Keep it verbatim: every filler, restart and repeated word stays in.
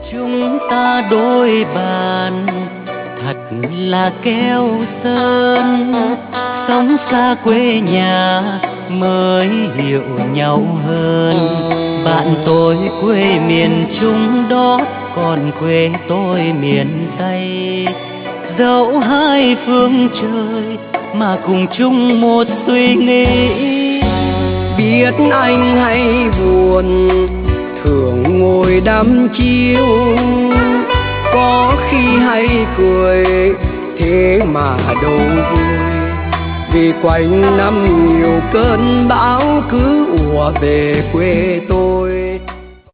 Chúng ta đôi bàn thật là keo sơn, sống xa quê nhà mới hiểu nhau hơn. Bạn tôi quê miền Trung đó, còn quê tôi miền Tây. Dẫu hai phương trời mà cùng chung một suy nghĩ. Biết anh hay buồn thường ngồi đăm chiêu, có khi hay cười thế mà đâu vui. Vì quanh năm nhiều cơn bão cứ ùa về quê tôi.